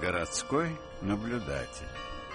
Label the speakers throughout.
Speaker 1: Городской наблюдатель.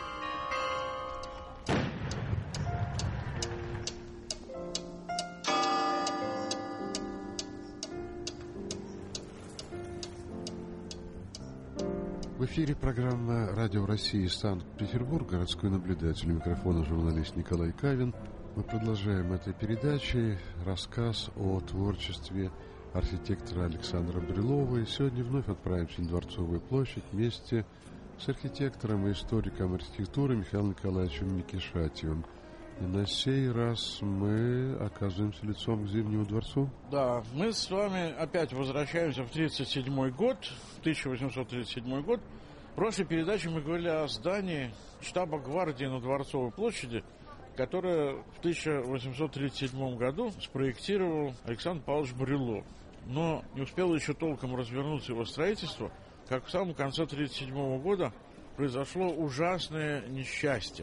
Speaker 2: В эфире программа «Радио России» Санкт-Петербург. Городской наблюдатель. У микрофона журналист Николай Кавин. Мы продолжаем этой передачей рассказ о творчестве архитектора Александра Брюлова. И сегодня вновь отправимся на Дворцовую площадь вместе с архитектором и историком архитектуры Михаилом Николаевичем Микишатьевым. И на сей раз мы оказываемся лицом к Зимнему дворцу.
Speaker 3: Да, мы с вами опять возвращаемся в 1937 год, 1837 год. В прошлой передаче мы говорили о здании штаба гвардии на Дворцовой площади, которое в 1837 году спроектировал Александр Павлович Брюлов. Но не успело еще толком развернуться его строительство, как в самом конце 1937 года произошло ужасное несчастье.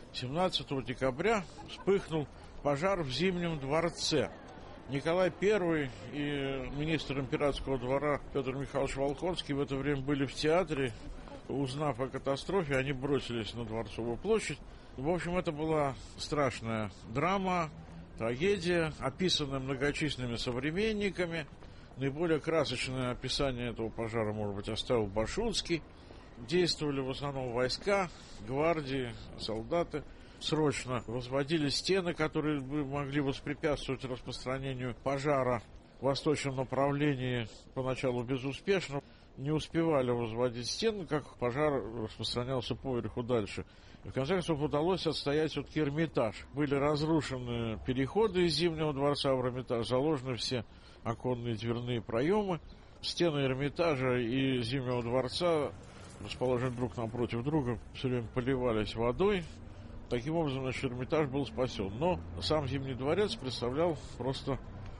Speaker 3: 17 декабря вспыхнул пожар в Зимнем дворце. Николай I и министр императорского двора Петр Михайлович Волконский в это время были в театре. Узнав о катастрофе, они бросились на Дворцовую площадь. В общем, это была страшная драма, трагедия, описанная многочисленными современниками. Наиболее красочное описание этого пожара, может быть, оставил Башутский. Действовали в основном войска, гвардии, солдаты. Срочно возводили стены, которые бы могли воспрепятствовать распространению пожара в восточном направлении, поначалу безуспешно. Не успевали возводить стены, как пожар распространялся поверху дальше. И в конце концов удалось отстоять все-таки Эрмитаж. Были разрушены переходы из Зимнего дворца в Эрмитаж, заложены все оконные дверные проемы. Стены Эрмитажа и Зимнего дворца, расположены друг напротив друга, все время поливались водой. Таким образом, Эрмитаж был спасен. Но сам Зимний дворец представлял просто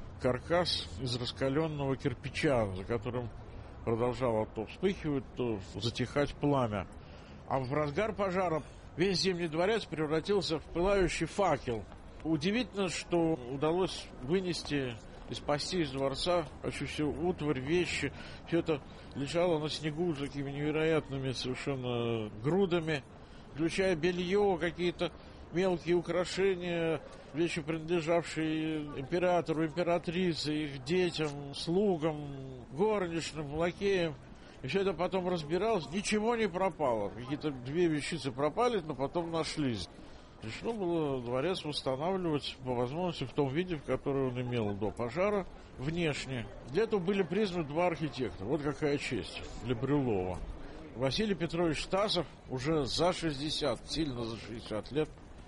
Speaker 3: каркас из раскаленного кирпича, за которым продолжало то вспыхивать, то затихать пламя. А в разгар пожара весь Зимний дворец превратился в пылающий факел. Удивительно, что удалось вынести и спасти из дворца почти всю утварь, вещи. Все это лежало на снегу такими невероятными совершенно грудами, включая белье, какие-то мелкие украшения, вещи, принадлежавшие императору, императрице, их детям, слугам, горничным, лакеям. И все это потом разбиралось, ничего не пропало. Какие-то две вещицы пропали, но потом нашлись. Решено было дворец восстанавливать по возможности в том виде, в который он имел до пожара, внешне. Для этого были призваны два архитектора. Вот какая честь для Брюлова. Василий Петрович Стасов уже за 60, сильно за 60 лет.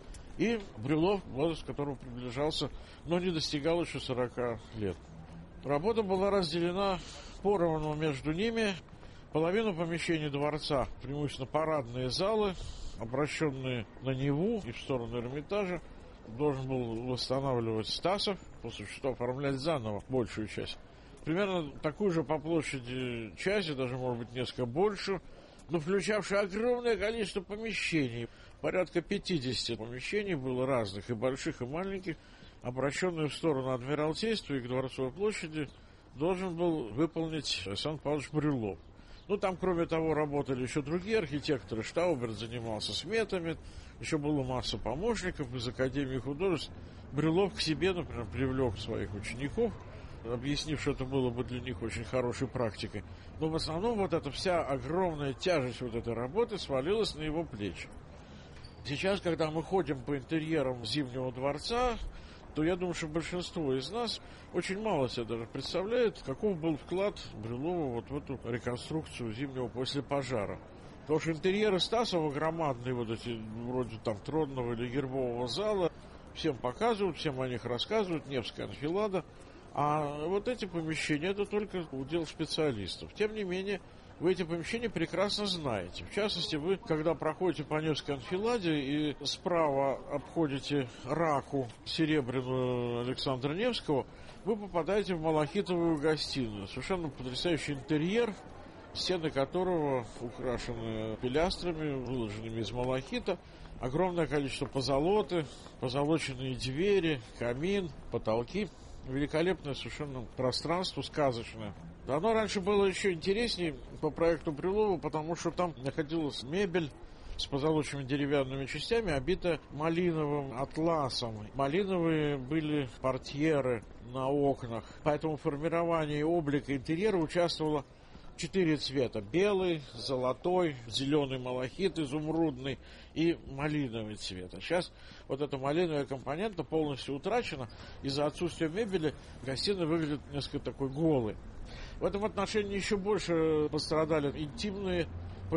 Speaker 3: И Брюлов, возраст которого приближался, но не достигал еще 40 лет. Работа была разделена поровну между ними. Половину помещений дворца, преимущественно парадные залы, обращенные на Неву и в сторону Эрмитажа, должен был восстанавливать Стасов, после чего оформлять заново большую часть. Примерно такую же по площади часть, даже, может быть, несколько больше, но включавшую огромное количество помещений. Порядка 50 помещений было разных, и больших, и маленьких, обращенные в сторону Адмиралтейства и к Дворцовой площади, должен был выполнить Александр Павлович Брюлов. Ну, там, кроме того, работали еще другие архитекторы. Штауберт занимался сметами, еще была масса помощников из Академии художеств. Брюлов к себе, например, привлек своих учеников, объяснив, что это было бы для них очень хорошей практикой. Но в основном вот эта вся огромная тяжесть вот этой работы свалилась на его плечи. Сейчас, когда мы ходим по интерьерам Зимнего дворца, то я думаю, что большинство из нас очень мало себе даже представляет, каков был вклад Брюлова вот в эту реконструкцию Зимнего после пожара. Потому что интерьеры Стасова громадные, вот эти, вроде там тронного или гербового зала, всем показывают, всем о них рассказывают, Невская анфилада. А вот эти помещения, это только удел специалистов. Тем не менее, вы эти помещения прекрасно знаете. В частности, вы, когда проходите по Невской анфиладе и справа обходите раку серебряную Александра Невского, вы попадаете в малахитовую гостиную. Совершенно потрясающий интерьер, стены которого украшены пилястрами, выложенными из малахита. Огромное количество позолоты, позолоченные двери, камин, потолки. Великолепное совершенно пространство, сказочное. Оно раньше было еще интереснее по проекту Брюлова, потому что там находилась мебель с позолоченными деревянными частями, обита малиновым атласом. Малиновые были портьеры на окнах. Поэтому в формировании облика интерьера участвовало 4 цвета. Белый, золотой, зеленый малахит, изумрудный и малиновый цвет. А сейчас вот эта малиновая компонента полностью утрачена. Из-за отсутствия мебели гостиная выглядит несколько такой голой. В этом отношении еще больше пострадали интимные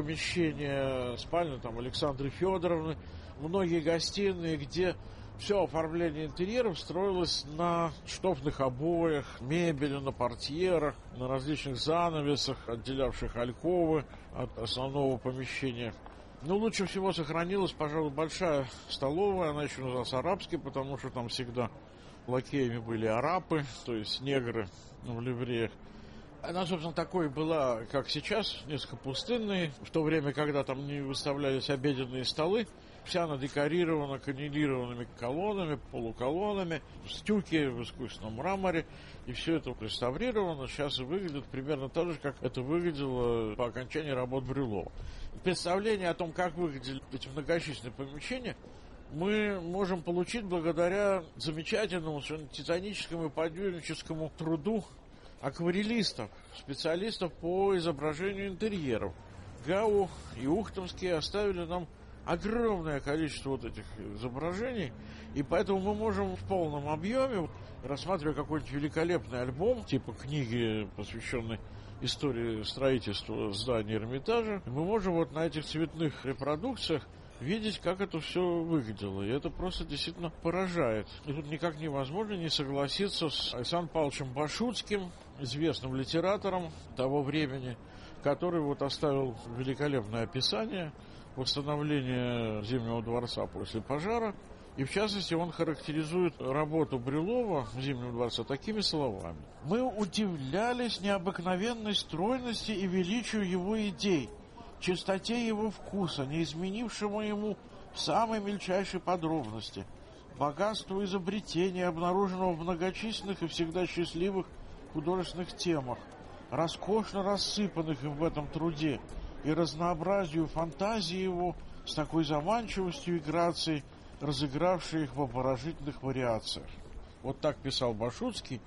Speaker 3: помещения, спальни там Александры Федоровны, многие гостиные, где все оформление интерьеров строилось на штофных обоях, мебели, на портьерах, на различных занавесах, отделявших альковы от основного помещения. Но лучше всего сохранилась, пожалуй, большая столовая, она еще называлась арабской, потому что там всегда лакеями были арабы, то есть негры в ливреях. Она, собственно, такой была, как сейчас, несколько пустынной. В то время, когда там не выставлялись обеденные столы, вся она декорирована каннелированными колоннами, полуколоннами, стюки в искусственном мраморе. И все это реставрировано. Сейчас и выглядит примерно так же, как это выглядело по окончании работ Брюлова. Представление о том, как выглядели эти многочисленные помещения, мы можем получить благодаря замечательному, титаническому и подвижническому труду акварелистов, специалистов по изображению интерьеров. Гау и Ухтомский оставили нам огромное количество вот этих изображений, и поэтому мы можем в полном объеме, рассматривая какой-нибудь великолепный альбом, типа книги, посвященной истории строительства здания Эрмитажа, мы можем вот на этих цветных репродукциях видеть, как это все выглядело. И это просто действительно поражает. И тут никак невозможно не согласиться с Александром Павловичем Башутским, известным литератором того времени, который вот оставил великолепное описание восстановления Зимнего дворца после пожара. И в частности он характеризует работу Брюлова в Зимнем дворце такими словами. «Мы удивлялись необыкновенной стройности и величию его идей, чистоте его вкуса, не изменившему ему в самой мельчайшей подробности, богатству изобретения, обнаруженного в многочисленных и всегда счастливых художественных темах, роскошно рассыпанных им в этом труде, и разнообразию фантазии его с такой заманчивостью и грацией, разыгравшей их в обворожительных вариациях». Вот так писал Башутский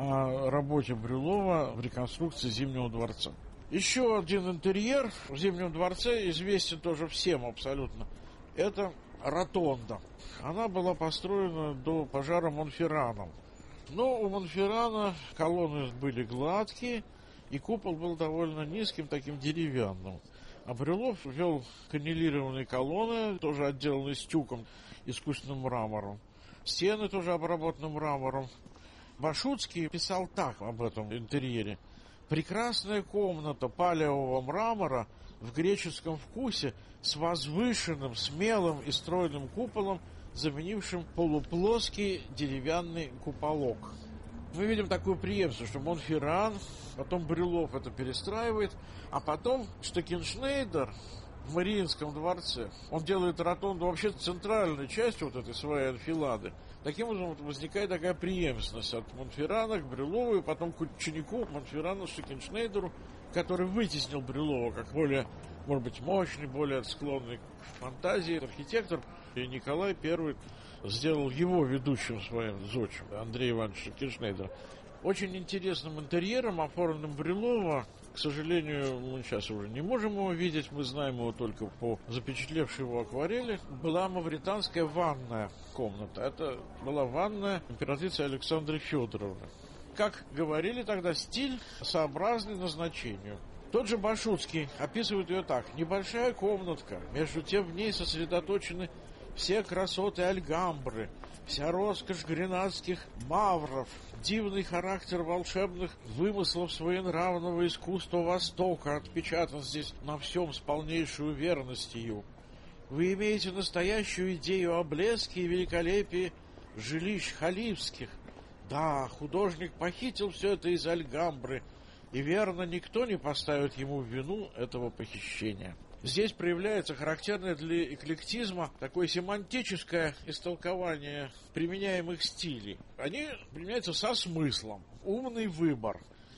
Speaker 3: о работе Брюлова в реконструкции Зимнего дворца. Еще один интерьер в Зимнем дворце известен тоже всем абсолютно. Это ротонда. Она была построена до пожара Монферраном. Но у Монферрана колонны были гладкие, и купол был довольно низким, таким деревянным. А Брюлов ввел каннелированные колонны, тоже отделанные стюком, искусственным мрамором. Стены тоже обработаны мрамором. Башутский писал так об этом интерьере. «Прекрасная комната палеового мрамора в греческом вкусе с возвышенным, смелым и стройным куполом, заменившим полуплоский деревянный куполок». Мы видим такую преемственность, что Монферран, потом Брюлов это перестраивает, а потом Штекеншнейдер в Мариинском дворце, он делает ротонду вообще центральной частью вот этой своей анфилады. Таким образом возникает такая преемственность от Монферрана к Брюлову и потом к ученику Монферрана Штекеншнейдеру, который вытеснил Брюлова как более, может быть, мощный, более склонный к фантазии архитектор. И Николай I сделал его ведущим своим зодчим, Андрея Ивановича Штекеншнейдера. Очень интересным интерьером, оформленным Брюлова, к сожалению, мы сейчас уже не можем его видеть, мы знаем его только по запечатлевшей его акварели, была мавританская ванная комната. Это была ванная императрицы Александры Федоровны. Как говорили тогда, стиль сообразный назначению. Тот же Башутский описывает ее так. Небольшая комнатка, между тем в ней сосредоточены все красоты Альгамбры, вся роскошь гренадских мавров, дивный характер волшебных вымыслов своенравного искусства Востока отпечатан здесь на всем с полнейшей уверенностью. Вы имеете настоящую идею о блеске и великолепии жилищ халифских. Да, художник похитил все это из Альгамбры, и верно, никто не поставит ему в вину этого похищения. Здесь проявляется характерное для эклектизма такое семантическое истолкование применяемых стилей. Они применяются со смыслом, умный выбор.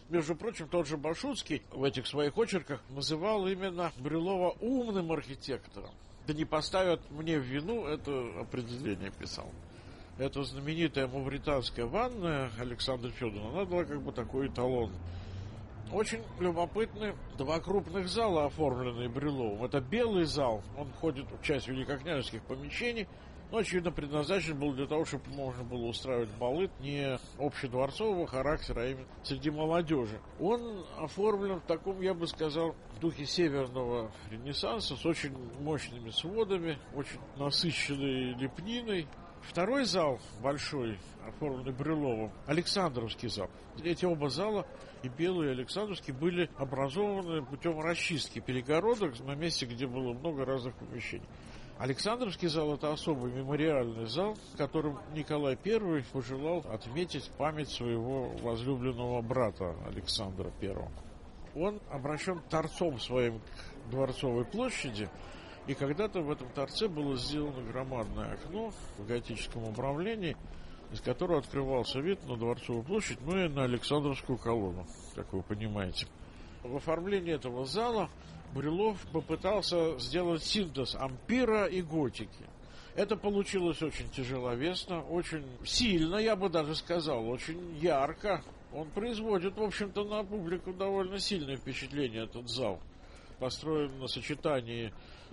Speaker 3: Между прочим, тот же Башутский в этих своих очерках называл именно Брюлова умным архитектором. Да не поставят мне в вину, это определение писал. Эта знаменитая мавританская ванная Александра Федоровна, она была как бы такой эталон. Очень любопытны два крупных зала, оформленные Брюловым. Это белый зал, он входит в часть великокняжеских помещений, но, очевидно, предназначен был для того, чтобы можно было устраивать балы не общедворцового характера, а именно среди молодежи. Он оформлен в таком, я бы сказал, духе северного ренессанса, с очень мощными сводами, очень насыщенной лепниной. Второй зал, большой, оформленный Брюловым, Александровский зал. Эти оба зала, и белый, и Александровский, были образованы путем расчистки перегородок на месте, где было много разных помещений. Александровский зал – это особый мемориальный зал, которым Николай I пожелал отметить память своего возлюбленного брата Александра I. Он обращен торцом своим к Дворцовой площади, и когда-то в этом торце было сделано громадное окно в готическом управлении, из которого открывался вид на Дворцовую площадь, ну и на Александровскую колонну, как вы понимаете. В оформлении этого зала Брюлов попытался сделать синтез ампира и готики. Это получилось очень тяжеловесно, очень сильно, я бы даже сказал, очень ярко. Он производит, в общем-то, на публику довольно сильное впечатление, этот зал. Построен на сочетании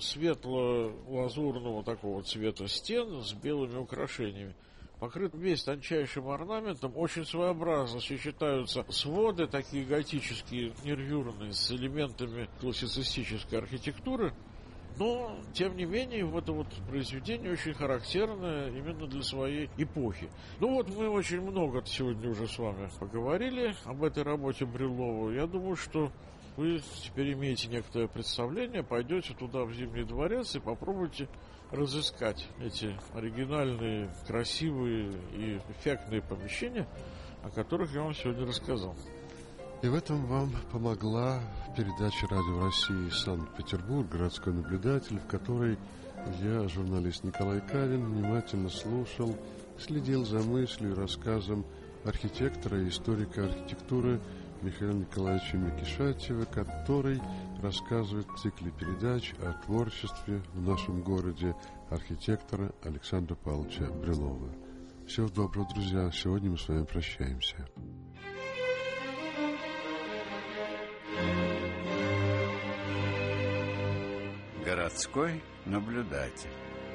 Speaker 3: светло-лазурного такого цвета стен с белыми украшениями. Покрыт весь тончайшим орнаментом, очень своеобразно сочетаются своды, такие готические, нервюрные, с элементами классицистической архитектуры. Но, тем не менее, вот это вот произведение очень характерное именно для своей эпохи. Ну вот, мы очень много сегодня уже с вами поговорили об этой работе Брюлова. Я думаю, что вы теперь имеете некоторое представление, пойдете туда, в Зимний дворец, и попробуйте разыскать эти оригинальные, красивые и эффектные помещения, о которых я вам сегодня рассказал.
Speaker 2: И в этом вам помогла передача «Радио России» Санкт-Петербург, городской наблюдатель, в которой я, журналист Николай Кавин, внимательно слушал, следил за мыслью и рассказом архитектора и историка архитектуры Михаила Николаевича Микишатьева, который рассказывает в цикле передач о творчестве в нашем городе архитектора Александра Павловича Брюлова. Всего доброго, друзья. Сегодня мы с вами прощаемся.
Speaker 1: Городской наблюдатель.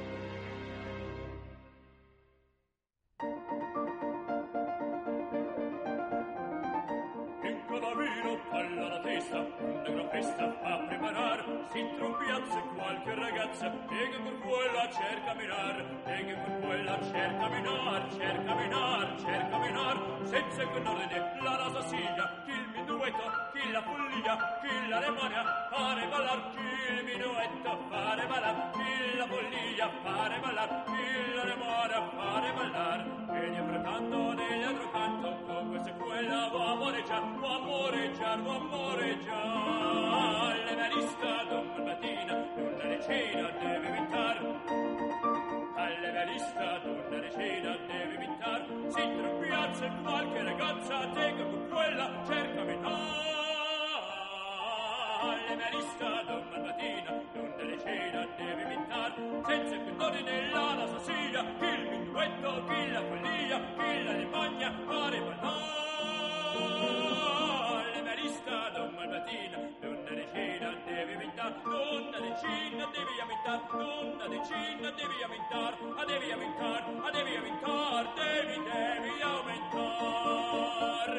Speaker 4: Senza che un ordine la rasa siglia, chi il minuetto, chi la follia, chi l'Alemania, fare ballar, chi il minuetto, fare ballar, chi la follia, fare ballar, chi l'Alemania, fare ballar. E dietro canto, degli altro canto, con questa e quella, va amoreggiar, va amoreggiar, va amoreggiar. Le verisca domani mattina, una decina deve vintar. Alle velista d'una decina devi vintar. Si troppiazza qualche ragazza, tenga con quella, cercami no. Alle velista d'una mattina d'una decina devi vintar. Senza che ordine la rasa sia, chi il minuetto, chi la follia, chi l'Alemagna, fare ballar. Alle velista d'una mattina d'una decina devi vintar. D'una decina devi vintar. D'una decina devi vintar. Devi aumentar, devi aumentar, devi aumentar.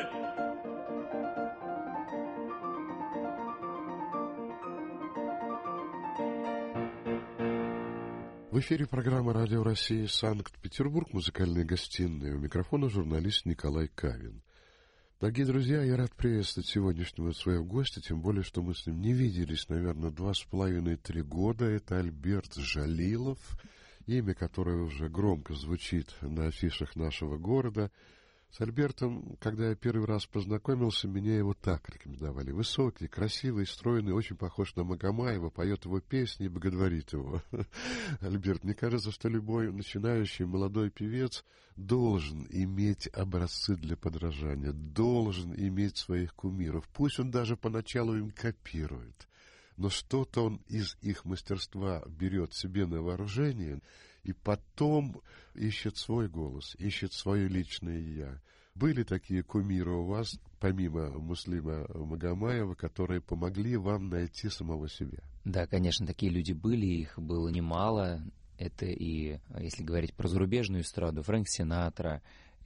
Speaker 2: В эфире программа «Радио России» Санкт-Петербург, музыкальные гостиные. У микрофона журналист Николай Кавин. Дорогие друзья, я рад приветствовать сегодняшнего своего гостя, тем более, что мы с ним не виделись, наверное, 2,5-3 года. Это Альберт Жалилов, имя, которое уже громко звучит на афишах нашего города. С Альбертом, когда я первый раз познакомился, меня его так рекомендовали. Высокий, красивый, стройный, очень похож на Магомаева, поет его песни и боготворит его. Альберт, мне кажется, что любой начинающий молодой певец должен иметь образцы для подражания, должен иметь своих кумиров. Пусть он даже поначалу им копирует, но что-то он из их мастерства берет себе на вооружение и потом ищет свой голос, ищет свое личное «я». Были такие кумиры у вас, помимо Муслима Магомаева, которые помогли вам найти самого себя?
Speaker 5: Да, конечно, такие люди были, их было немало. Это и, если говорить про зарубежную эстраду, Фрэнк Синатра,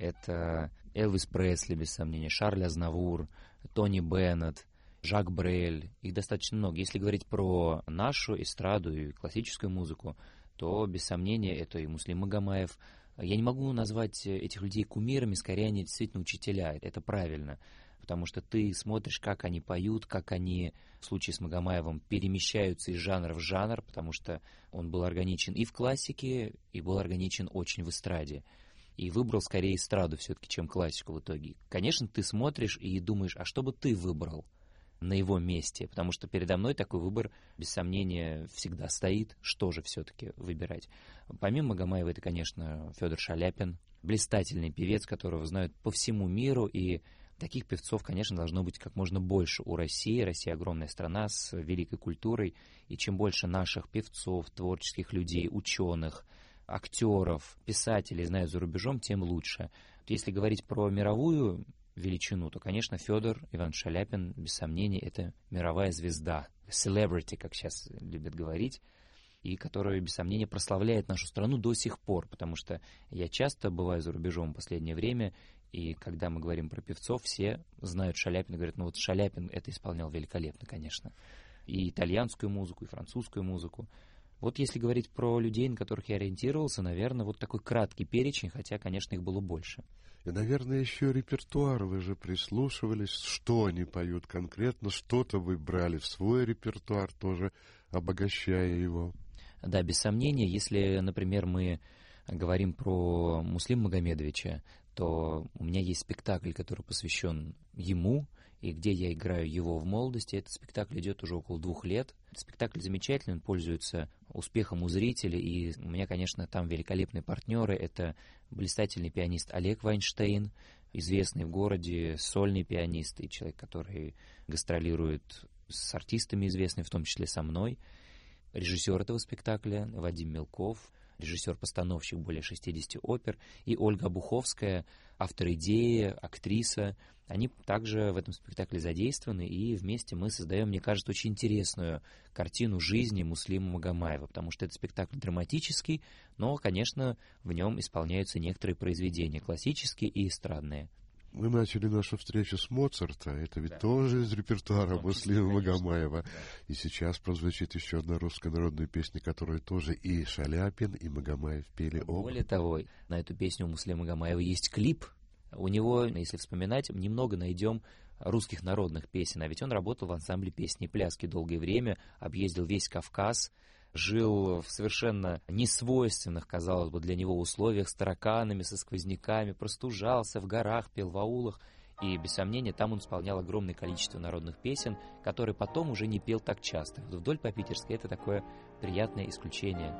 Speaker 5: это Элвис Пресли, без сомнения, Шарль Азнавур, Тони Беннет, Жак Брель. Их достаточно много. Если говорить про нашу эстраду и классическую музыку, то, без сомнения, это и Муслим Магомаев. Я не могу назвать этих людей кумирами, скорее они действительно учителя. Это правильно, потому что ты смотришь, как они поют, как они, в случае с Магомаевым, перемещаются из жанра в жанр, потому что он был органичен и в классике, и был органичен очень в эстраде. И выбрал скорее эстраду все-таки, чем классику в итоге. Конечно, ты смотришь и думаешь, а что бы ты выбрал на его месте, потому что передо мной такой выбор, без сомнения, всегда стоит, что же все-таки выбирать. Помимо Магомаева, это, конечно, Федор Шаляпин, блистательный певец, которого знают по всему миру, и таких певцов, конечно, должно быть как можно больше у России. Россия огромная страна с великой культурой, и чем больше наших певцов, творческих людей, ученых, актеров, писателей знают за рубежом, тем лучше. Если говорить про мировую величину, то, конечно, Федор Иванович Шаляпин, без сомнения, это мировая звезда, celebrity, как сейчас любят говорить, и которая, без сомнения, прославляет нашу страну до сих пор, потому что я часто бываю за рубежом в последнее время, и когда мы говорим про певцов, все знают Шаляпина, говорят, ну вот Шаляпин это исполнял великолепно, конечно, и итальянскую музыку, и французскую музыку. Вот если говорить про людей, на которых я ориентировался, наверное, вот такой краткий перечень, хотя, конечно, их было больше.
Speaker 2: И, наверное, еще репертуар. Вы же прислушивались, что они поют конкретно, что-то вы брали в свой репертуар, тоже обогащая его.
Speaker 5: Да, без сомнения, если, например, мы говорим про Муслима Магомедовича, то у меня есть спектакль, который посвящен ему, и где я играю его в молодости. Этот спектакль идет уже около 2 лет. Спектакль замечательный, он пользуется успехом у зрителей, и у меня, конечно, там великолепные партнеры. Это блистательный пианист Олег Вайнштейн, известный в городе сольный пианист и человек, который гастролирует с артистами известными, в том числе со мной. Режиссер этого спектакля Вадим Мелков, режиссер-постановщик более 60 опер, и Ольга Обуховская, автор идеи, актриса. Они также в этом спектакле задействованы, и вместе мы создаем, мне кажется, очень интересную картину жизни Муслима Магомаева, потому что это спектакль драматический, но, конечно, в нем исполняются некоторые произведения, классические и эстрадные.
Speaker 2: Мы начали нашу встречу с Моцарта, это ведь тоже из репертуара Муслима Магомаева. Да. И сейчас прозвучит еще одна русская народная песня, которую тоже и Шаляпин, и Магомаев пели оба.
Speaker 5: Более того, на эту песню у Муслима Магомаева есть клип. У него, если вспоминать, немного найдем русских народных песен, а ведь он работал в ансамбле песни и пляски долгое время, объездил весь Кавказ, жил в совершенно несвойственных, казалось бы, для него условиях, с тараканами, со сквозняками, простужался в горах, пел в аулах, и, без сомнения, там он исполнял огромное количество народных песен, которые потом уже не пел так часто. Вдоль по Питерской это такое приятное исключение.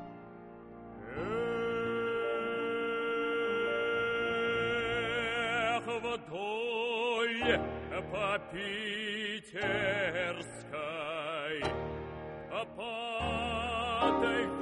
Speaker 4: Вдоль по Питерской, по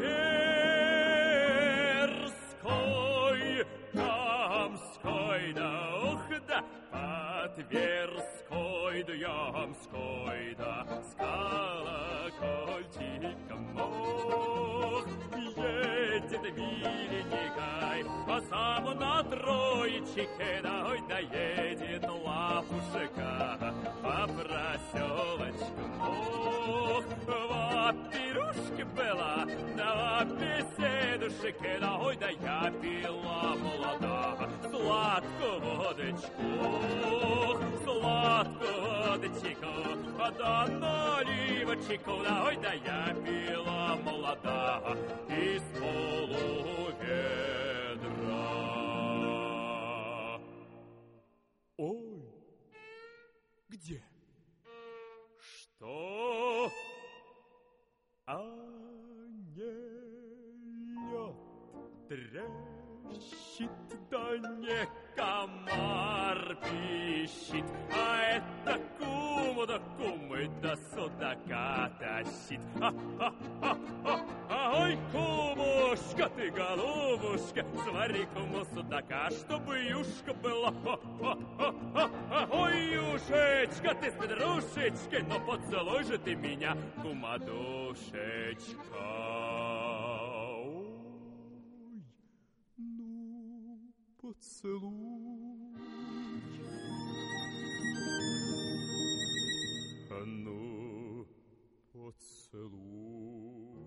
Speaker 4: Тверской, Ямской, да ух да, по Тверской, да Ямской, да с колокольчиком, ох, едет миленькой, а сам на троечке, да ой, да едет лапушка по проселочку, ох, во пирушке была, да во беседушке, да ой, да я пила молода, сладкую водочку, ох, сладкую водочку, да наливочку, да ой, да я пила молода из полуведра. Где? Что? А не лед трещит, да не комар пищит, а это кум да кумы да судака тащит. Ой, кумушка ты, голубушка, свари куму судака, чтобы юшка была. Ой, юшечка, ты с петрушечкой, но поцелуй же ты меня, кумадушечка. Ой, ну, поцелуй. А ну, поцелуй.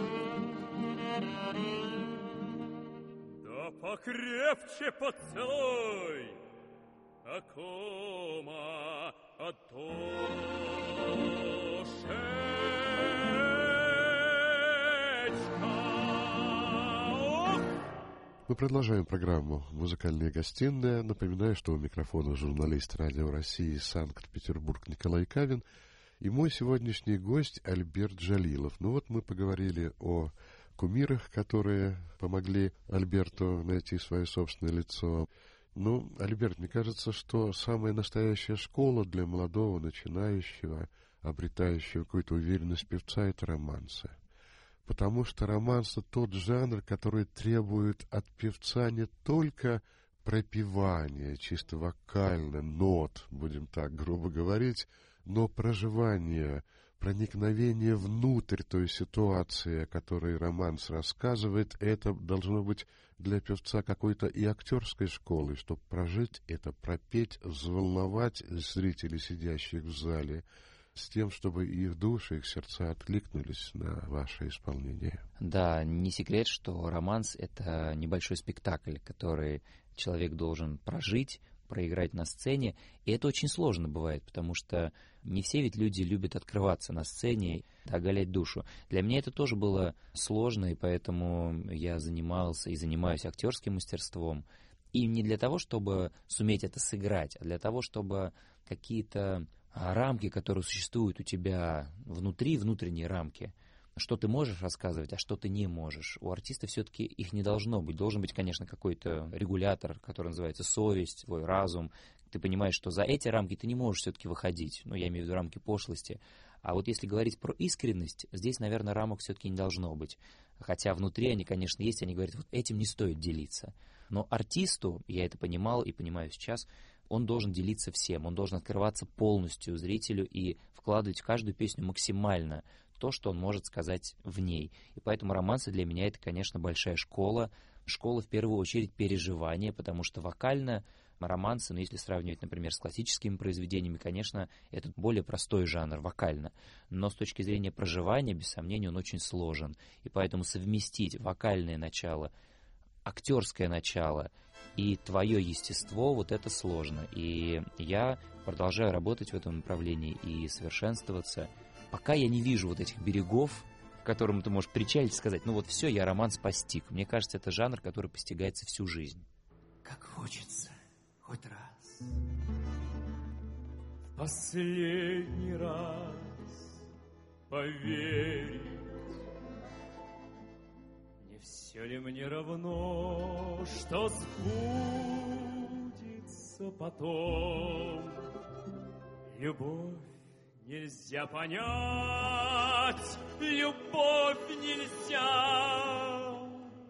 Speaker 4: Да покрепче поцелуй, а кома, а
Speaker 2: Мы продолжаем программу «Музыкальная гостиная». Напоминаю, что у микрофона журналист Радио России Санкт-Петербург Николай Кавин и мой сегодняшний гость Альберт Джалилов. Ну вот мы поговорили о кумирах, которые помогли Альберту найти свое собственное лицо. Ну, Альберт, мне кажется, что самая настоящая школа для молодого начинающего, обретающего какую-то уверенность певца, это романсы. Потому что романс — это тот жанр, который требует от певца не только пропевания, чисто вокально, нот, будем так грубо говорить, но проживания, проникновения внутрь той ситуации, о которой романс рассказывает. Это должно быть для певца какой-то и актерской школы, чтобы прожить это, пропеть, взволновать зрителей, сидящих в зале, с тем, чтобы их души, их сердца откликнулись на ваше исполнение.
Speaker 5: Да, не секрет, что романс — это небольшой спектакль, который человек должен прожить, проиграть на сцене, и это очень сложно бывает, потому что не все ведь люди любят открываться на сцене, оголять душу. Для меня это тоже было сложно, и поэтому я занимался и занимаюсь актерским мастерством, и не для того, чтобы суметь это сыграть, а для того, чтобы какие-то рамки, которые существуют у тебя внутри, внутренние рамки, что ты можешь рассказывать, а что ты не можешь. У артиста все-таки их не должно быть. Должен быть, конечно, какой-то регулятор, который называется совесть, твой разум. Ты понимаешь, что за эти рамки ты не можешь все-таки выходить. Ну, я имею в виду рамки пошлости. А вот если говорить про искренность, здесь, наверное, рамок все-таки не должно быть. Хотя внутри они, конечно, есть, они говорят, вот этим не стоит делиться. Но артисту, я это понимал и понимаю сейчас, он должен делиться всем, он должен открываться полностью зрителю и вкладывать в каждую песню максимально то, что он может сказать в ней. И поэтому романсы для меня это, конечно, большая школа. Школа, в первую очередь, переживания, потому что вокально романсы, ну, если сравнивать, например, с классическими произведениями, конечно, это более простой жанр, вокально. Но с точки зрения проживания, без сомнения, он очень сложен. И поэтому совместить вокальное начало, актерское начало и твое естество, вот это сложно. И я продолжаю работать в этом направлении и совершенствоваться. Пока я не вижу вот этих берегов, к которым ты можешь причалить и сказать, ну вот все, я романс постиг. Мне кажется, это жанр, который постигается всю жизнь.
Speaker 6: Как хочется хоть раз.
Speaker 4: В последний раз поверить. Не все ли мне равно, что сбудется потом? Любовь нельзя понять, любовь нельзя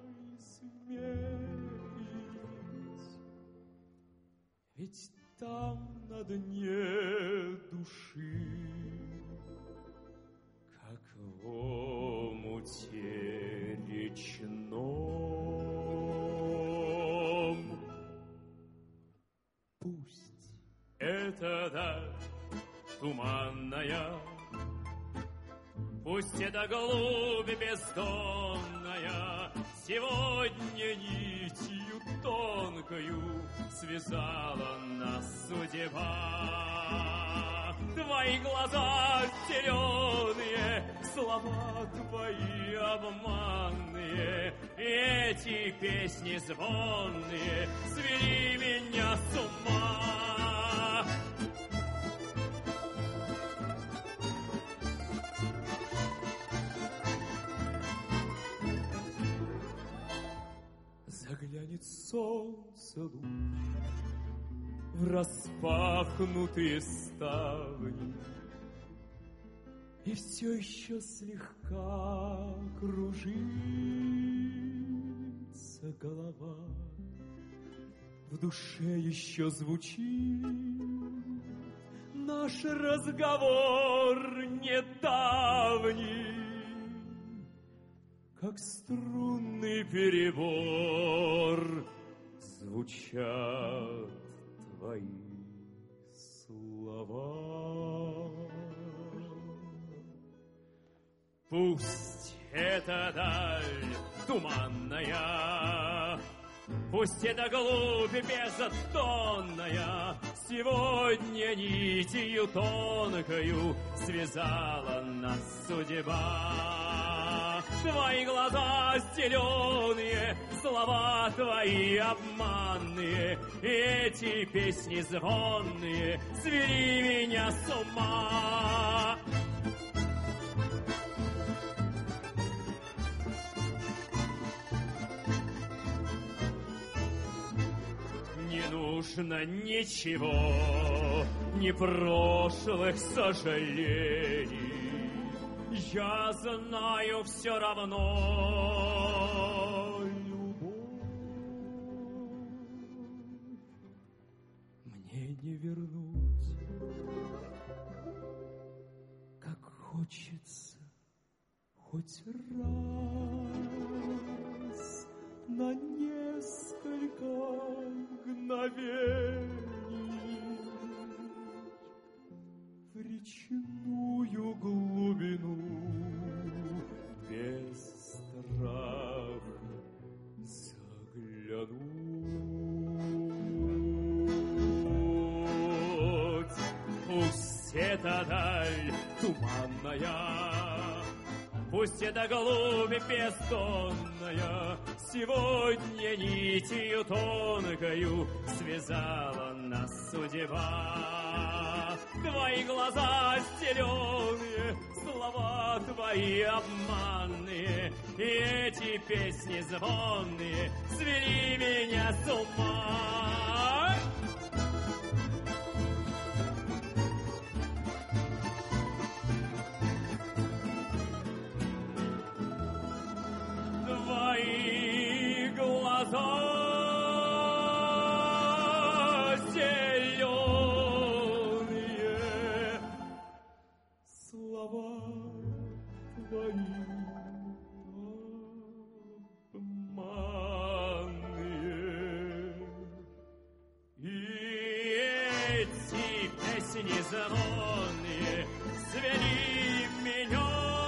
Speaker 4: измерить. Ведь там на дне души, как в омуте речном, пусть это даль туманная, пусть это глубь бездонная, сегодня нитью тонкою связала нас судьба. Твои глаза зеленые, слова твои обманные, эти песни звонные свели меня с ума.
Speaker 7: поцелуй в распахнутые ставни. И все еще слегка кружится голова, в душе еще звучит наш разговор недавний, как струнный перебор звучат твои слова. Пусть эта даль туманная, пусть эта глубь безотдонная сегодня нитью тонкою связала нас судьба. Твои глаза зеленые, слова твои обманные, эти песни звонные свели меня с ума. Не нужно ничего, ни прошлых сожалений. Я знаю все равно, любовь мне не вернуть, как хочется хоть раз на несколько мгновений в речную глубину без страха заглянуть. Пусть эта даль туманная, пусть эта глубь бездонная сегодня нитью тонкою связала нас судьба. Твои глаза зеленые, слова твои обманные, и эти песни звонные свели меня с ума. Твои глаза зеленые, слова твои обманные, и эти песни звонные свели меня.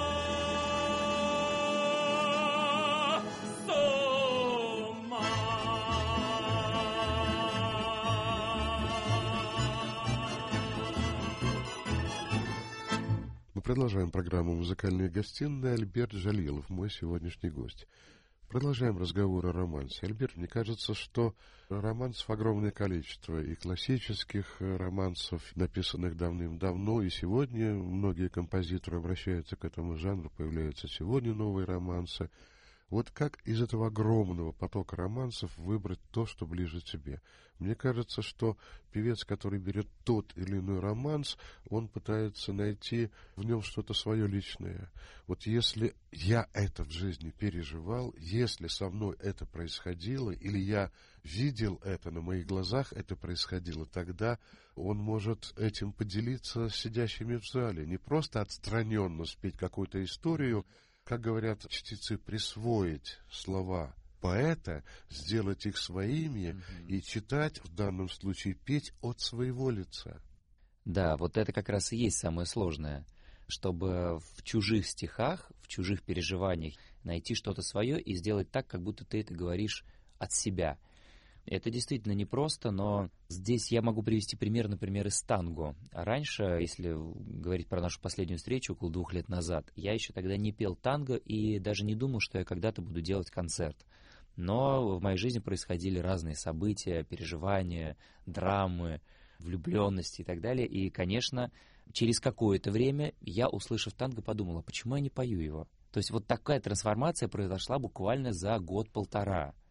Speaker 2: Мы продолжаем программу «Музыкальные гостиные». Альберт Джалилов, мой сегодняшний гость. Продолжаем разговор о романсе. Альберт, мне кажется, что романсов огромное количество. И классических романсов, написанных давным-давно, и сегодня многие композиторы обращаются к этому жанру, появляются сегодня новые романсы. Вот как из этого огромного потока романсов выбрать то, что ближе тебе? Мне кажется, что певец, который берет тот или иной романс, он пытается найти в нем что-то свое личное. Вот если я это в жизни переживал, если со мной это происходило, или я видел это на моих глазах, это происходило, тогда он может этим поделиться с сидящими в зале. Не просто отстраненно спеть какую-то историю, как говорят чтецы, присвоить слова поэта, сделать их своими и читать, в данном случае петь от своего лица.
Speaker 5: Да, вот это как раз и есть самое сложное, чтобы в чужих стихах, в чужих переживаниях найти что-то свое и сделать так, как будто ты это говоришь от себя. Это действительно непросто, но здесь я могу привести пример, например, из танго. А раньше, если говорить про нашу последнюю встречу, около 2 лет назад, я еще тогда не пел танго и даже не думал, что я когда-то буду делать концерт. Но в моей жизни происходили разные события, переживания, драмы, влюбленности и так далее. И, конечно, через какое-то время я, услышав танго, подумал, а почему я не пою его? То есть вот такая трансформация произошла буквально за 1-1,5 года.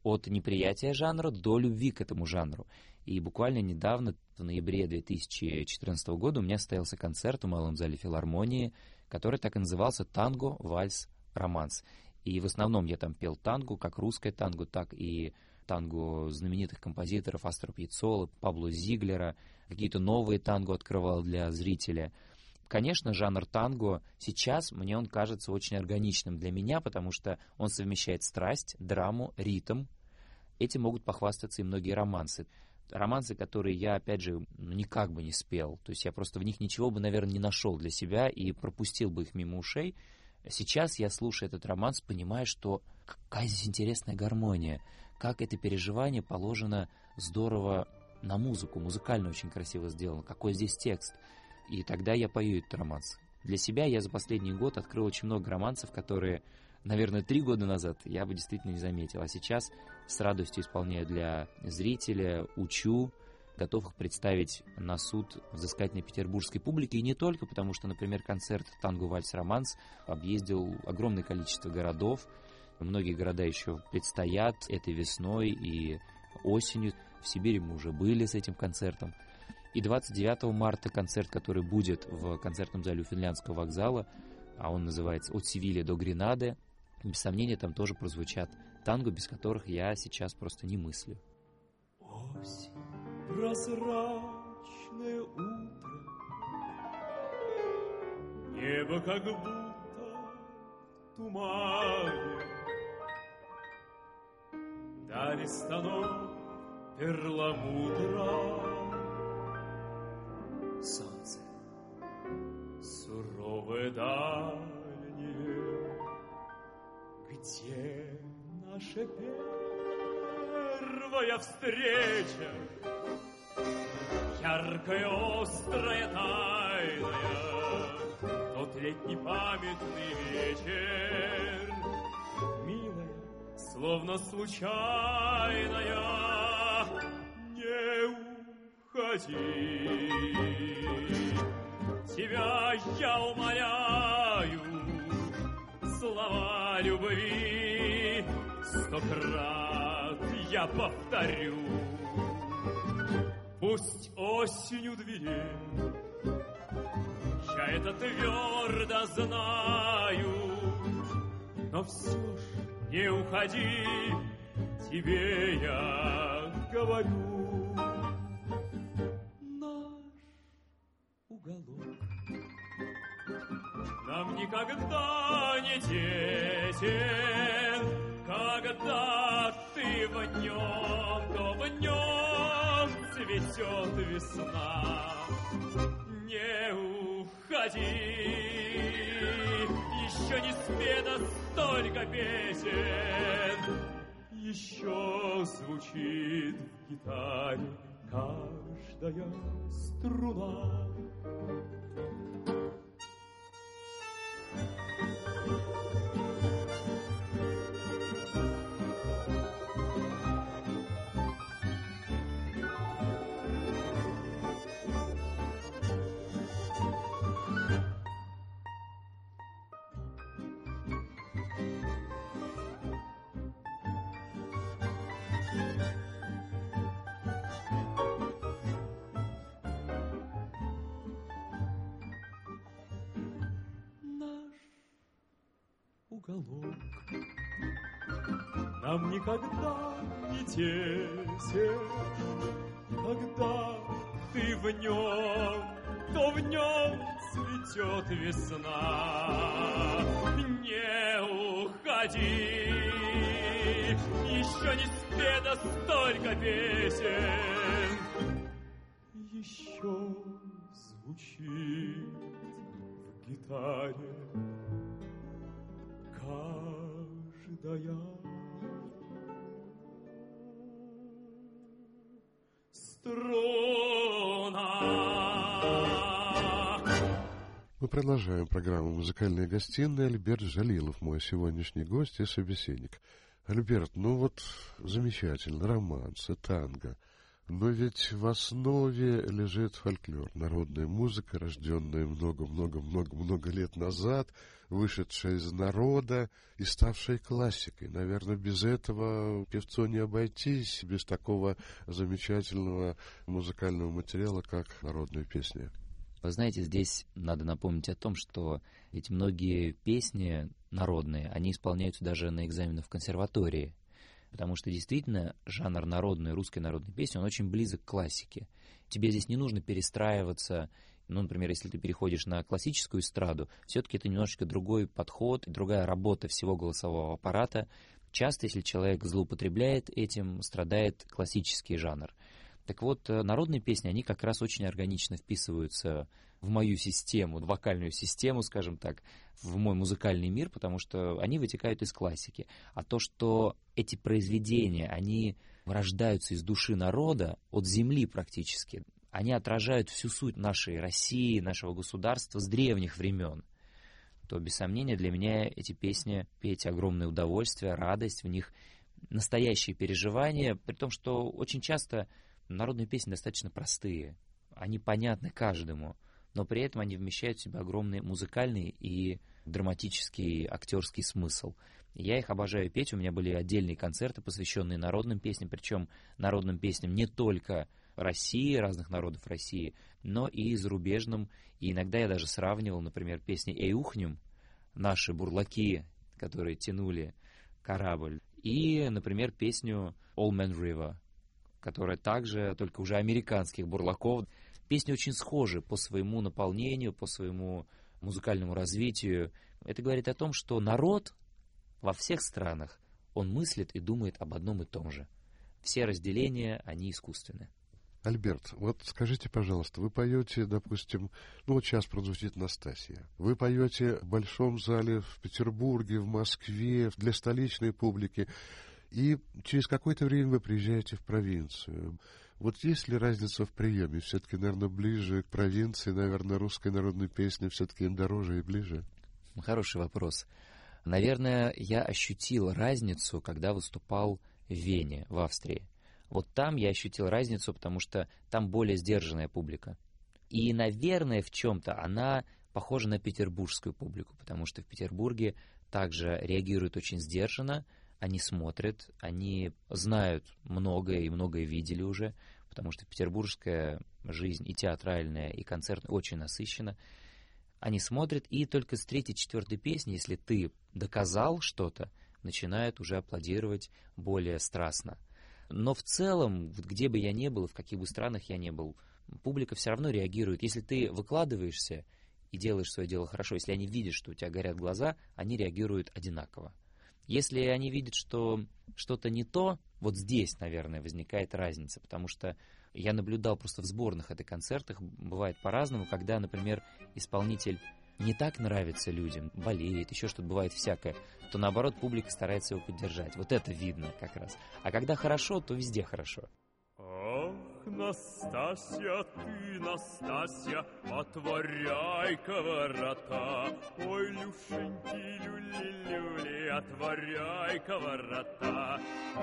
Speaker 5: от неприятия жанра до любви к этому жанру. И буквально недавно, в ноябре 2014 года, у меня состоялся концерт в Малом зале филармонии, который так и назывался «Танго, вальс, романс». И в основном я там пел танго, как русское танго, так и танго знаменитых композиторов Астора Пьяццолы, Пабло Зиглера, какие-то новые танго открывал для зрителя. Конечно, жанр танго сейчас, мне он кажется очень органичным для меня, потому что он совмещает страсть, драму, ритм. Этим могут похвастаться и многие романсы. Романсы, которые я, опять же, никак бы не спел. То есть я просто в них ничего бы, наверное, не нашел для себя и пропустил бы их мимо ушей. Сейчас я, слушая этот романс, понимаю, что какая здесь интересная гармония, как это переживание положено здорово на музыку, музыкально очень красиво сделано, какой здесь текст. И тогда я пою этот романс. Для себя я за последний год открыл очень много романсов, которые, наверное, 3 года назад я бы действительно не заметил. А сейчас с радостью исполняю для зрителя, учу, готов их представить на суд взыскательной петербургской публики. И не только, потому что, например, концерт «Танго, вальс, романс» объездил огромное количество городов. Многие города еще предстоят этой весной и осенью. В Сибири мы уже были с этим концертом. И 29 марта концерт, который будет в концертном зале у Финляндского вокзала, а он называется «От Севильи до Гренады», без сомнения, там тоже прозвучат танго, без которых я сейчас просто не мыслю.
Speaker 7: Осень, прозрачное утро, небо как будто в тумане, дали станок перламутра. Солнце суровое дальнее, где наша первая встреча, яркая, острая, тайная, тот летний памятный вечер, милая, словно случайная, не уходи. Тебя я умоляю, слова любви 100 крат я повторю. Пусть осень у дверей, я это твердо знаю, но все ж не уходи, тебе я говорю. Нам никогда не тесен, когда ты в нем, то в нем цветет весна. Не уходи, еще не спето столько песен, еще звучит в гитаре каждая струна. Уголок нам никогда не тесен, когда ты в нем, то в нем цветет весна. Не уходи, еще не спето столько песен, еще звучит в гитаре каждая струна.
Speaker 2: Мы продолжаем программу «Музыкальная гостиная». Альберт Жалилов, мой сегодняшний гость и собеседник. Альберт, ну вот замечательно, романсы, танго. Но ведь в основе лежит фольклор, народная музыка, рожденная много-много-много-много лет назад, вышедшая из народа и ставшая классикой. Наверное, без этого певцу не обойтись, без такого замечательного музыкального материала, как народная песня.
Speaker 5: Вы знаете, здесь надо напомнить о том, что ведь многие песни народные, они исполняются даже на экзаменах в консерватории. Потому что действительно жанр народной, русской народной песни, он очень близок к классике. Тебе здесь не нужно перестраиваться. Ну, например, если ты переходишь на классическую эстраду, все-таки это немножечко другой подход, другая работа всего голосового аппарата. Часто, если человек злоупотребляет этим, страдает классический жанр. Так вот, народные песни, они как раз очень органично вписываются в мою систему, вокальную систему, скажем так, в мой музыкальный мир, потому что они вытекают из классики. А то, что эти произведения, они рождаются из души народа, от земли практически, они отражают всю суть нашей России, нашего государства с древних времен, то, без сомнения, для меня эти песни петь огромное удовольствие, радость, в них настоящие переживания, при том, что очень часто народные песни достаточно простые, они понятны каждому, но при этом они вмещают в себя огромный музыкальный и драматический, актерский смысл. Я их обожаю петь, у меня были отдельные концерты, посвященные народным песням, причем народным песням не только России, разных народов России, но и зарубежным. И иногда я даже сравнивал, например, песни «Эй, ухнем», наши бурлаки, которые тянули корабль, и, например, песню «All Man River», которая также, только уже американских бурлаков. Песни очень схожи по своему наполнению, по своему музыкальному развитию. Это говорит о том, что народ во всех странах, он мыслит и думает об одном и том же. Все разделения, они искусственны.
Speaker 2: Альберт, вот скажите, пожалуйста, вы поете, допустим, ну вот сейчас прозвучит «Настасья». Вы поете в большом зале в Петербурге, в Москве, для столичной публики, и через какое-то время вы приезжаете в провинцию. Вот есть ли разница в приеме? Все-таки, наверное, ближе к провинции, наверное, русской народной песни все-таки им дороже и ближе?
Speaker 5: Хороший вопрос. Наверное, я ощутил разницу, когда выступал в Вене, в Австрии. Вот там я ощутил разницу, потому что там более сдержанная публика. И, наверное, в чем-то она похожа на петербургскую публику, потому что в Петербурге также реагируют очень сдержанно, они смотрят, они знают многое и многое видели уже, потому что петербургская жизнь и театральная, и концертная очень насыщена. Они смотрят, и только с 3-4 песни, если ты доказал что-то, начинают уже аплодировать более страстно. Но в целом, где бы я ни был, в каких бы странах я ни был, публика все равно реагирует. Если ты выкладываешься и делаешь свое дело хорошо, если они видят, что у тебя горят глаза, они реагируют одинаково. Если они видят, что что-то не то, вот здесь, наверное, возникает разница, потому что я наблюдал просто в сборных это концертах, бывает по-разному, когда, например, исполнитель не так нравится людям, болеет, еще что-то бывает всякое, то наоборот публика старается его поддержать. Вот это видно как раз. А когда хорошо, то везде хорошо.
Speaker 7: Ах, Настасья, ты, Настасья, отворяй-ка ворота. Ой, Люшеньки, люли-люли, отворяй-ка ворота.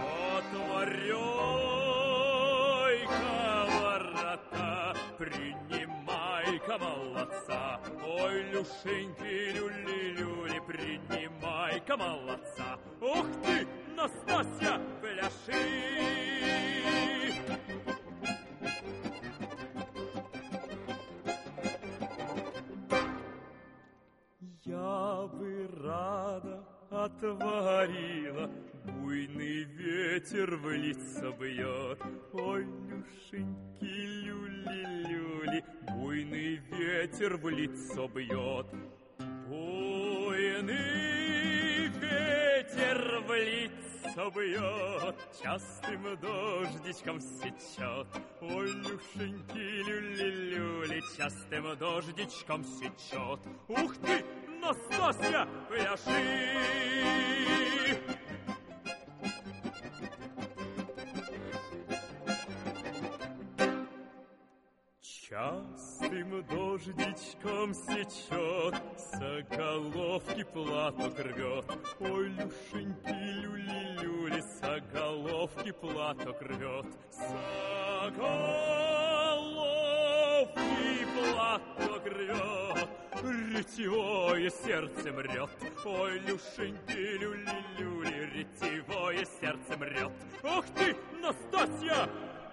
Speaker 7: Отворяй-ка ворота, принимай-ка молодца. Ой, Люшеньки, люли-люли, принимай-ка молодца. Ух ты, Настасья, пляши! Я бы рада отворила, буйный ветер в лицо бьет. Ой, Люшеньки, люли-люли, буйный ветер в лицо бьет. Буйный ветер в лицо бьет, частым дождичком сечет. Ой, Люшеньки, люли-люли, частым дождичком сечет. Ух ты, Настасья, пляши! Частым дождичком сечет, соголовки платок рвет. Ой, Люшеньки, люли-люли, соголовки платок рвет. Соголовки головки платок рвет, ретевое сердце мрет. Ой, Люшеньки, люли-люли, ретевое сердце мрет. Ох ты, Настасья,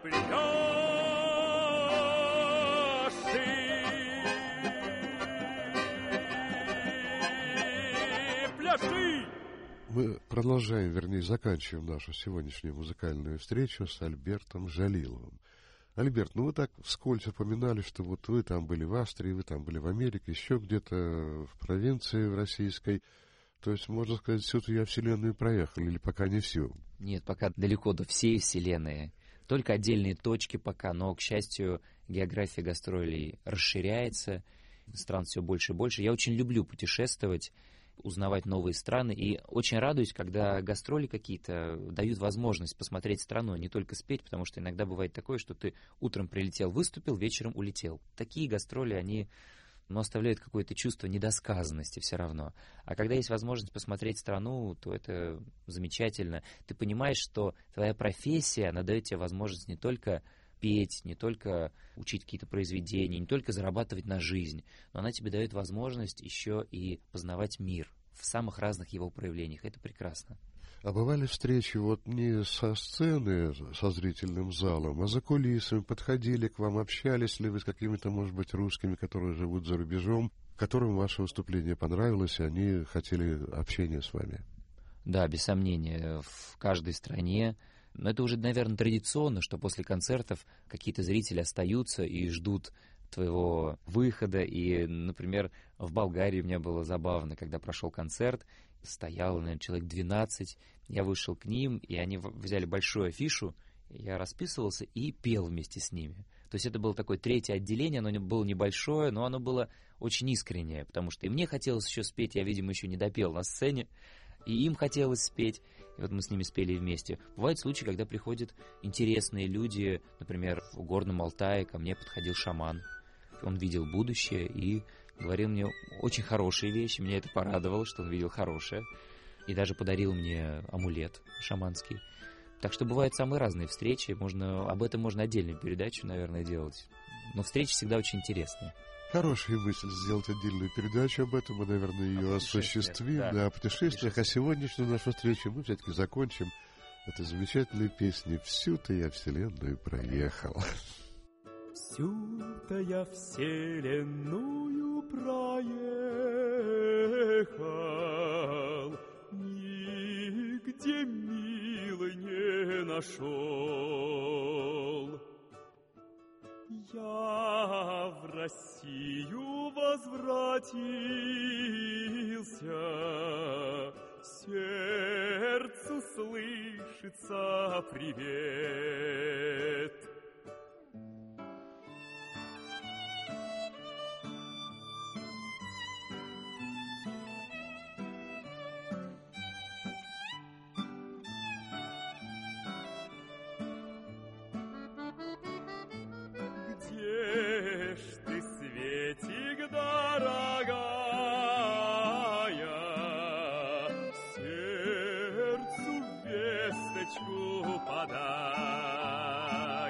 Speaker 7: пляши!
Speaker 2: Мы продолжаем, вернее, заканчиваем нашу сегодняшнюю музыкальную встречу с Альбертом Жалиловым. Альберт, ну вы так вскользь упоминали, что вот вы там были в Австрии, вы там были в Америке, еще где-то в провинции в российской. То есть, можно сказать, всю-то я вселенную проехали, или пока не всю?
Speaker 5: Нет, пока далеко до всей вселенной. Только отдельные точки пока, но, к счастью, география гастролей расширяется, стран все больше и больше. Я очень люблю путешествовать, узнавать новые страны, и очень радуюсь, когда гастроли какие-то дают возможность посмотреть страну, а не только спеть, потому что иногда бывает такое, что ты утром прилетел, выступил, вечером улетел. Такие гастроли, они оставляют какое-то чувство недосказанности все равно. А когда есть возможность посмотреть страну, то это замечательно. Ты понимаешь, что твоя профессия, она дает тебе возможность не только петь, не только учить какие-то произведения, не только зарабатывать на жизнь, но она тебе дает возможность еще и познавать мир в самых разных его проявлениях. Это прекрасно.
Speaker 2: А бывали встречи вот не со сцены, со зрительным залом, а за кулисами, подходили к вам, общались ли вы с какими-то, может быть, русскими, которые живут за рубежом, которым ваше выступление понравилось, и они хотели общения с вами?
Speaker 5: Да, без сомнения, в каждой стране. Но это уже, наверное, традиционно, что после концертов какие-то зрители остаются и ждут твоего выхода. И, например, в Болгарии у меня было забавно, когда прошел концерт, стояло, наверное, человек 12, я вышел к ним, и они взяли большую афишу, я расписывался и пел вместе с ними. То есть это было такое третье отделение, оно было небольшое, но оно было очень искреннее, потому что и мне хотелось еще спеть, я, видимо, еще не допел на сцене, и им хотелось спеть, и вот мы с ними спели вместе. Бывают случаи, когда приходят интересные люди, например, в Горном Алтае ко мне подходил шаман, он видел будущее и говорил мне очень хорошие вещи, меня это порадовало, что он видел хорошее, и даже подарил мне амулет шаманский. Так что бывают самые разные встречи, об этом можно отдельную передачу, наверное, делать, но встречи всегда очень интересные.
Speaker 2: Хорошая мысль сделать отдельную передачу об этом, мы, наверное, ее осуществим, да, о путешествиях. А сегодняшнюю нашу встречу мы все-таки закончим этой замечательной песней «Всю-то я вселенную проехал».
Speaker 7: Всю-то я вселенную проехал, нигде милой не нашел. Я в Россию возвратился, сердцу слышится привет. Где ж ты, Светик, дорогая, сердцу весточку подай?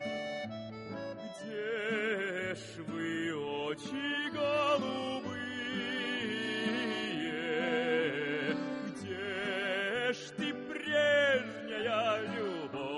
Speaker 7: Где ж вы, очи голубые, где ж ты, прежняя любовь?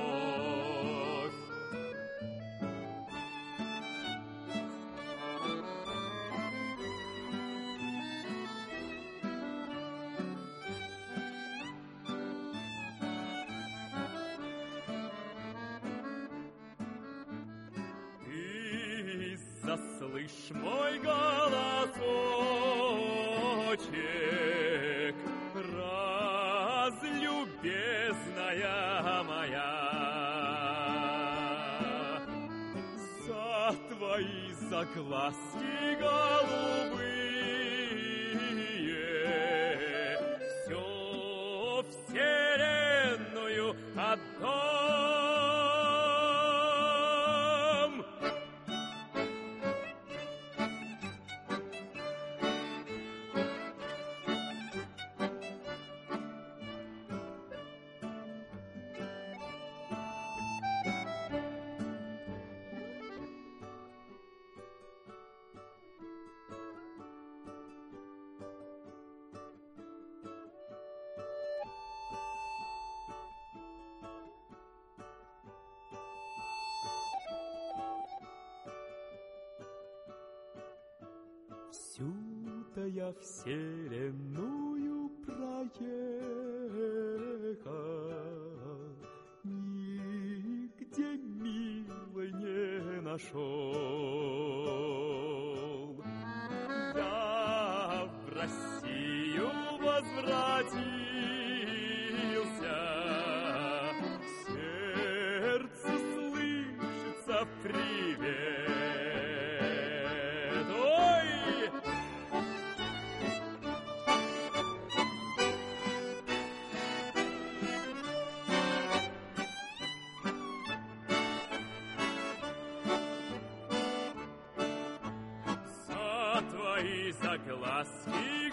Speaker 7: Заслышь мой голосочек, разлюбезная моя, за твои заглазки голубые всю вселенную отдам. Всю-то я вселенную проехал, нигде милой не нашел. Я в Россию возвратился, сердцу слышится привет. Ой! За твои загласки